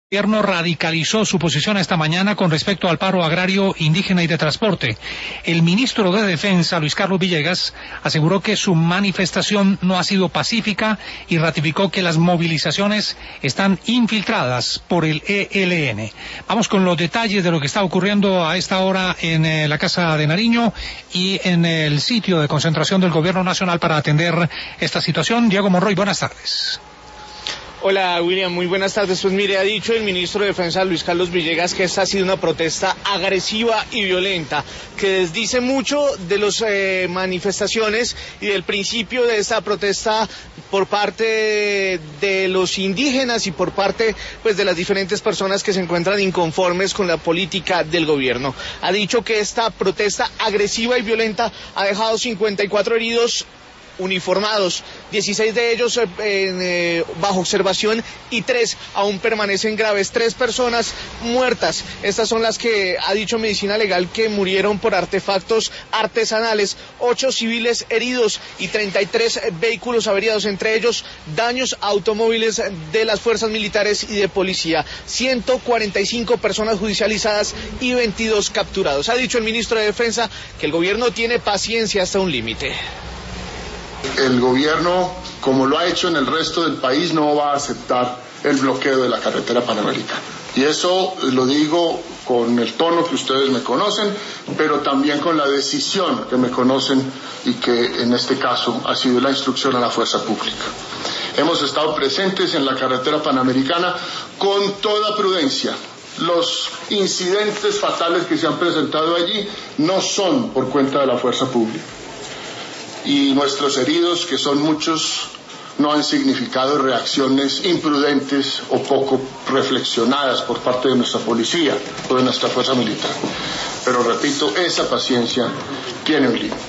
El gobierno radicalizó su posición esta mañana con respecto al paro agrario, indígena y de transporte. El ministro de Defensa, Luis Carlos Villegas, aseguró que su manifestación no ha sido pacífica y ratificó que las movilizaciones están infiltradas por el ELN. Vamos con los detalles de lo que está ocurriendo a esta hora en la Casa de Nariño y en el sitio de concentración del Gobierno Nacional para atender esta situación. Diego Monroy, buenas tardes. Hola William, muy buenas tardes. Pues mire, ha dicho el ministro de Defensa Luis Carlos Villegas que esta ha sido una protesta agresiva y violenta, que desdice mucho de las manifestaciones y del principio de esta protesta por parte de los indígenas y por parte pues de las diferentes personas que se encuentran inconformes con la política del gobierno. Ha dicho que esta protesta agresiva y violenta ha dejado 54 heridos uniformados, 16 de ellos bajo observación y 3 aún permanecen graves, 3 personas muertas. Estas son las que ha dicho Medicina Legal que murieron por artefactos artesanales, 8 civiles heridos y 33 vehículos averiados, entre ellos daños a automóviles de las fuerzas militares y de policía, 145 personas judicializadas y 22 capturados. Ha dicho el ministro de Defensa que el gobierno tiene paciencia hasta un límite. El gobierno, como lo ha hecho en el resto del país, no va a aceptar el bloqueo de la carretera panamericana. Y eso lo digo con el tono que ustedes me conocen, pero también con la decisión que me conocen y que en este caso ha sido la instrucción a la fuerza pública. Hemos estado presentes en la carretera panamericana con toda prudencia. Los incidentes fatales que se han presentado allí no son por cuenta de la fuerza pública. Y nuestros heridos, que son muchos, no han significado reacciones imprudentes o poco reflexionadas por parte de nuestra policía o de nuestra fuerza militar. Pero repito, esa paciencia tiene un límite.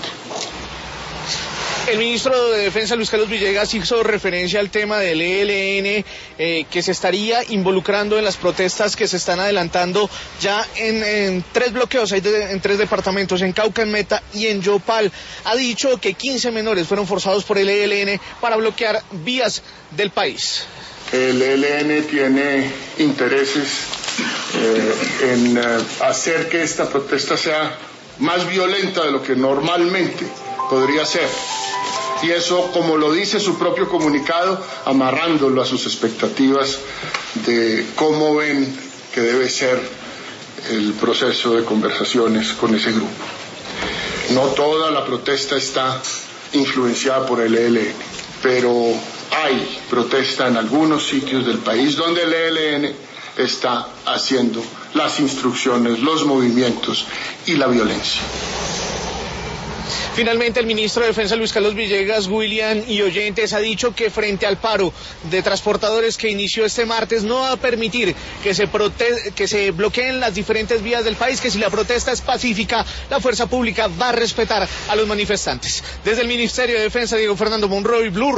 El ministro de Defensa, Luis Carlos Villegas, hizo referencia al tema del ELN, que se estaría involucrando en las protestas que se están adelantando ya en 3 bloqueos, en 3 departamentos, en Cauca, en Meta y en Yopal. Ha dicho que 15 menores fueron forzados por el ELN para bloquear vías del país. El ELN tiene intereses en hacer que esta protesta sea más violenta de lo que normalmente podría ser. Y eso, como lo dice su propio comunicado, amarrándolo a sus expectativas de cómo ven que debe ser el proceso de conversaciones con ese grupo. No toda la protesta está influenciada por el ELN, pero hay protesta en algunos sitios del país donde el ELN está haciendo las instrucciones, los movimientos y la violencia. Finalmente, el ministro de Defensa, Luis Carlos Villegas, William y oyentes, ha dicho que frente al paro de transportadores que inició este martes, no va a permitir que se bloqueen las diferentes vías del país, que si la protesta es pacífica, la fuerza pública va a respetar a los manifestantes. Desde el Ministerio de Defensa, Diego Fernando Monroy, Blue.